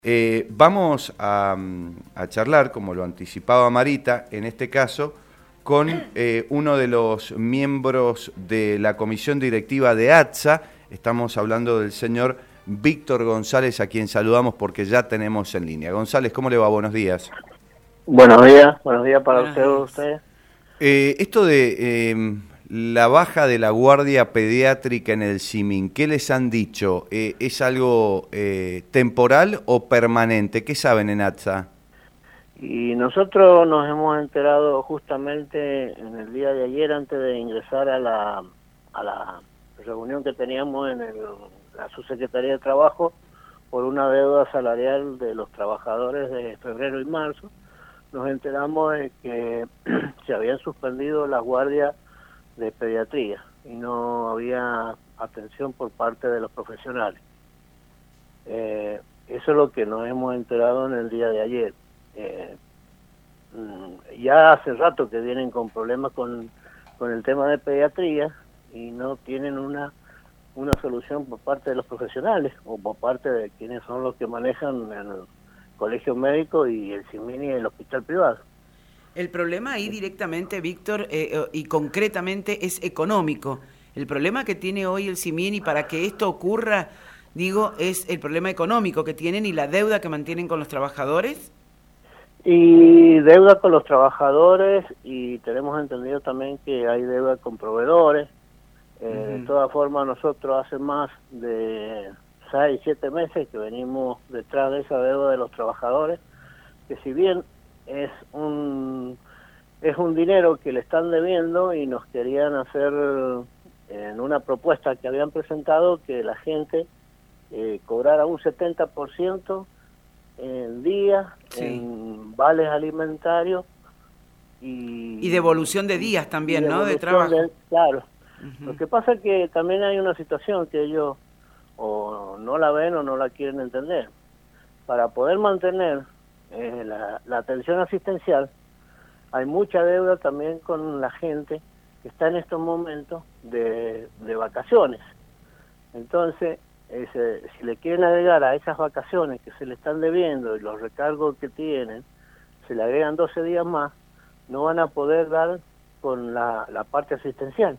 Vamos a charlar, como lo anticipaba Marita, en este caso, con uno de los miembros de la comisión directiva de ATSA. Estamos hablando del señor Víctor González, a quien saludamos porque ya tenemos en línea. González, ¿cómo le va? Buenos días. Buenos días para ustedes. Esto de la baja de la guardia pediátrica en el CIMIN, ¿qué les han dicho? ¿Es algo temporal o permanente? ¿Qué saben en ATSA? Y nosotros nos hemos enterado justamente en el día de ayer, antes de ingresar a la reunión que teníamos en la subsecretaría de Trabajo, por una deuda salarial de los trabajadores de febrero y marzo. Nos enteramos de que se habían suspendido las guardias de pediatría y no había atención por parte de los profesionales. Eso es lo que nos hemos enterado en el día de ayer. Ya hace rato que vienen con problemas con el tema de pediatría y no tienen una solución por parte de los profesionales o por parte de quienes son los que manejan el colegio médico y el CIMIN y el hospital privado. El problema ahí directamente, Víctor, y concretamente es económico. El problema que tiene hoy el CIMIN, y para que esto ocurra, digo, es el problema económico que tienen y la deuda que mantienen con los trabajadores. Y deuda con los trabajadores, y tenemos entendido también que hay deuda con proveedores. De todas formas, nosotros hace más de 6, 7 meses que venimos detrás de esa deuda de los trabajadores, que si bien es un dinero que le están debiendo y nos querían hacer en una propuesta que habían presentado que la gente cobrara un 70% en día, sí, en vales alimentarios y devolución de días también, ¿no? De trabajo. Claro. Lo que pasa es que también hay una situación que ellos o no la ven o no la quieren entender. Para poder mantener la atención asistencial, hay mucha deuda también con la gente que está en estos momentos de vacaciones. Entonces, si le quieren agregar a esas vacaciones que se le están debiendo y los recargos que tienen, se le agregan 12 días más, no van a poder dar con la parte asistencial.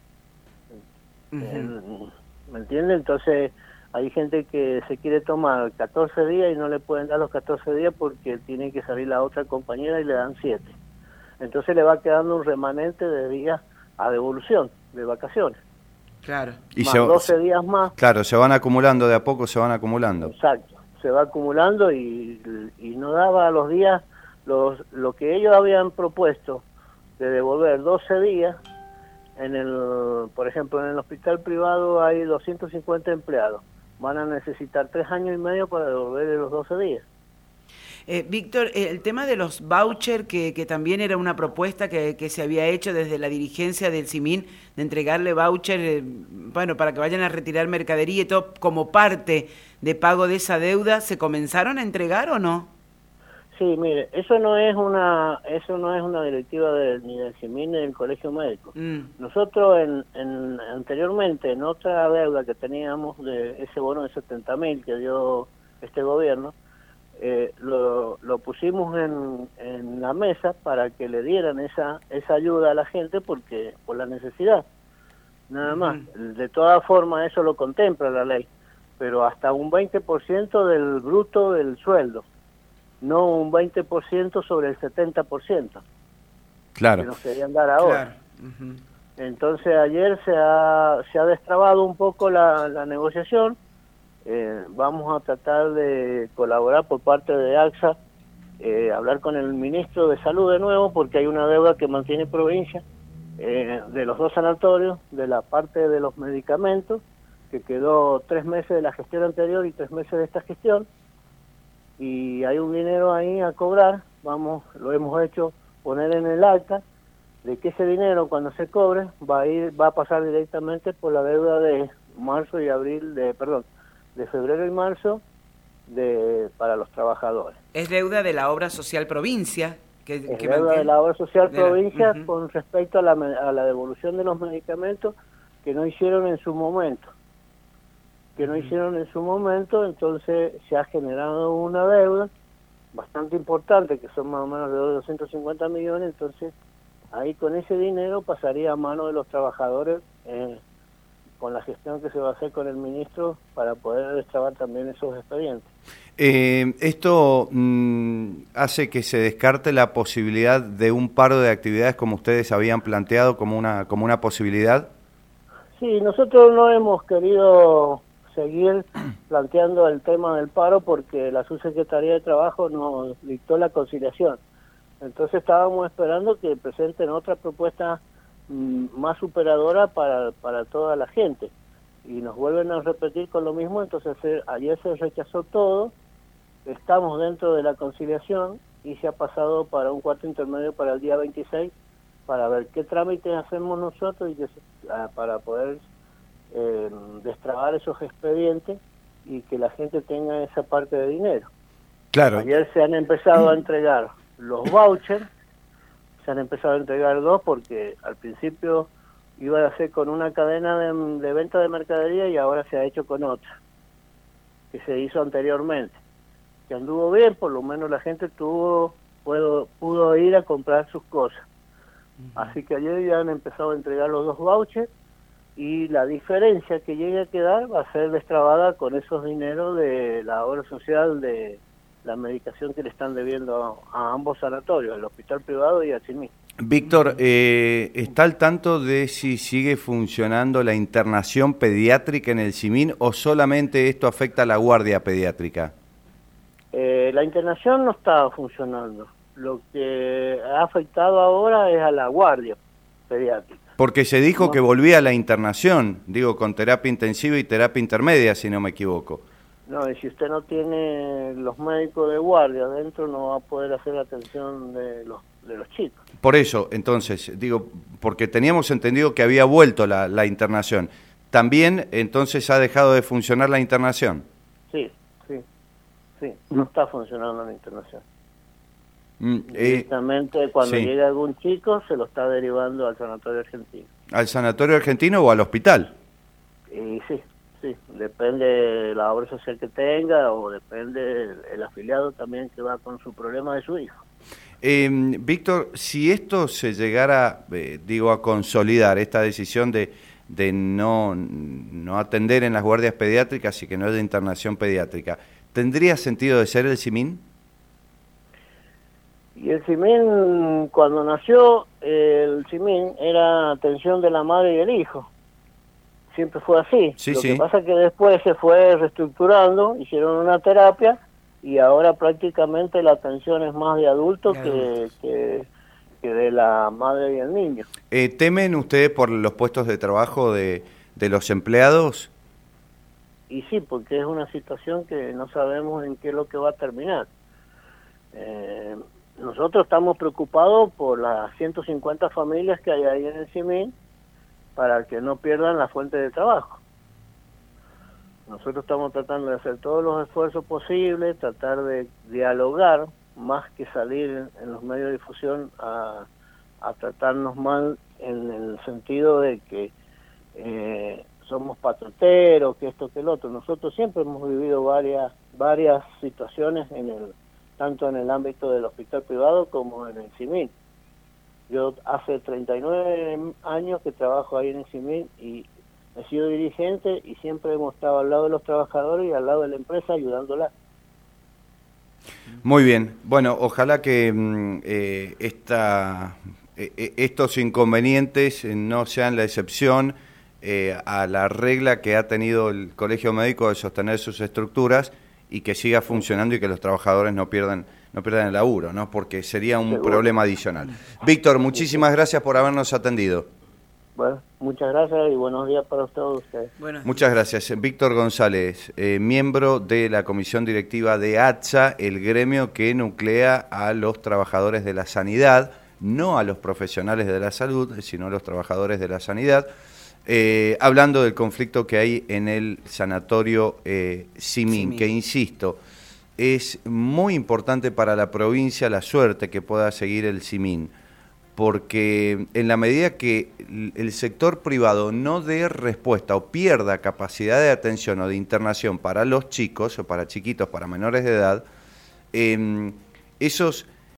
¿Me entiende? Entonces hay gente que se quiere tomar 14 días y no le pueden dar los 14 días porque tiene que salir la otra compañera y le dan 7. Entonces le va quedando un remanente de días a devolución, de vacaciones. Claro. Y más 12 días más. Claro, se van acumulando, de a poco se van acumulando. Exacto, se va acumulando y no daba los días, lo que ellos habían propuesto de devolver 12 días. Por ejemplo, en el hospital privado hay 250 empleados. Van a necesitar 3 años y medio para devolver los 12 días. Víctor, el tema de los vouchers, que también era una propuesta que se había hecho desde la dirigencia del CIMIN, de entregarle vouchers, para que vayan a retirar mercadería y todo, como parte de pago de esa deuda, ¿se comenzaron a entregar o no? Sí, mire, eso no es una directiva ni del CIMIN ni del Colegio Médico. Nosotros anteriormente, en otra deuda que teníamos de ese bono de 70.000 que dio este gobierno, lo pusimos en la mesa para que le dieran esa ayuda a la gente por la necesidad, nada más. De todas formas, eso lo contempla la ley, pero hasta un 20% del bruto del sueldo, no un 20% sobre el 70%. Claro. Que nos querían dar ahora. Claro. Entonces ayer se ha destrabado un poco la negociación. Vamos a tratar de colaborar por parte de AXA, hablar con el ministro de Salud de nuevo, porque hay una deuda que mantiene provincia de los 2 sanatorios, de la parte de los medicamentos, que quedó 3 meses de la gestión anterior y 3 meses de esta gestión, y hay un dinero ahí a cobrar. Lo hemos hecho poner en el acta de que ese dinero, cuando se cobre, va a pasar directamente por la deuda de marzo y abril, de febrero y marzo para los trabajadores. Es deuda de la obra social provincia. Que deuda mantiene, de la obra social provincia con respecto a la devolución de los medicamentos que no hicieron en su momento. que no hicieron en su momento, entonces se ha generado una deuda bastante importante, que son más o menos de 250 millones, entonces ahí con ese dinero pasaría a mano de los trabajadores con la gestión que se va a hacer con el ministro para poder destrabar también esos expedientes. Esto hace que se descarte la posibilidad de un paro de actividades como ustedes habían planteado como una posibilidad. Sí, nosotros no hemos querido seguir planteando el tema del paro porque la Subsecretaría de Trabajo nos dictó la conciliación. Entonces estábamos esperando que presenten otra propuesta más superadora para toda la gente. Y nos vuelven a repetir con lo mismo, entonces ayer se rechazó todo, estamos dentro de la conciliación y se ha pasado para un cuarto intermedio para el día 26 para ver qué trámites hacemos nosotros y para poder destrabar esos expedientes y que la gente tenga esa parte de dinero. Claro. Ayer se han empezado a entregar los vouchers, se han empezado a entregar 2 porque al principio iba a ser con una cadena de venta de mercadería y ahora se ha hecho con otra, que se hizo anteriormente, que anduvo bien, por lo menos la gente pudo ir a comprar sus cosas. Así que ayer ya han empezado a entregar los 2 vouchers y la diferencia que llegue a quedar va a ser destrabada con esos dineros de la obra social de la medicación que le están debiendo a ambos sanatorios, el hospital privado y al CIMIN. Víctor, ¿está al tanto de si sigue funcionando la internación pediátrica en el CIMIN o solamente esto afecta a la guardia pediátrica? La internación no está funcionando. Lo que ha afectado ahora es a la guardia pediátrica. Porque se dijo que volvía a la internación, digo, con terapia intensiva y terapia intermedia, si no me equivoco. No, y si usted no tiene los médicos de guardia adentro, no va a poder hacer la atención de los chicos. Por eso, entonces, digo, porque teníamos entendido que había vuelto la internación. ¿También, entonces, ha dejado de funcionar la internación? Sí, no está funcionando la internación. Directamente cuando llega algún chico, se lo está derivando al sanatorio argentino. ¿Al sanatorio argentino o al hospital? Sí, depende de la obra social que tenga o depende el afiliado también que va con su problema de su hijo. Víctor, si esto se llegara, a consolidar esta decisión de no atender en las guardias pediátricas y que no haya internación pediátrica, ¿tendría sentido de ser el CIMIN? Y el CIMIN, cuando nació, el CIMIN era atención de la madre y el hijo. Siempre fue así. Lo que pasa es que después se fue reestructurando, hicieron una terapia y ahora prácticamente la atención es más de adultos que de la madre y el niño. ¿Temen ustedes por los puestos de trabajo de los empleados? Y sí, porque es una situación que no sabemos en qué es lo que va a terminar. Nosotros estamos preocupados por las 150 familias que hay ahí en el CIMIN para que no pierdan la fuente de trabajo. Nosotros estamos tratando de hacer todos los esfuerzos posibles, tratar de dialogar más que salir en los medios de difusión a tratarnos mal en el sentido de que somos patrioteros, que esto, que el otro. Nosotros siempre hemos vivido varias situaciones tanto en el ámbito del hospital privado como en el CIMIN. Yo hace 39 años que trabajo ahí en el CIMIN y he sido dirigente y siempre hemos estado al lado de los trabajadores y al lado de la empresa ayudándola. Muy bien. Bueno, ojalá que estos inconvenientes no sean la excepción a la regla que ha tenido el Colegio Médico de sostener sus estructuras y que siga funcionando y que los trabajadores no pierdan el laburo, ¿no? Porque sería un problema adicional. Víctor, muchísimas gracias por habernos atendido. Bueno, muchas gracias y buenos días para todos ustedes. Muchas gracias. Víctor González, miembro de la comisión directiva de ATSA, el gremio que nuclea a los trabajadores de la sanidad, no a los profesionales de la salud, sino a los trabajadores de la sanidad, hablando del conflicto que hay en el sanatorio CIMIN, que insisto, es muy importante para la provincia la suerte que pueda seguir el CIMIN, porque en la medida que el sector privado no dé respuesta o pierda capacidad de atención o de internación para los chicos o para chiquitos, para menores de edad, esos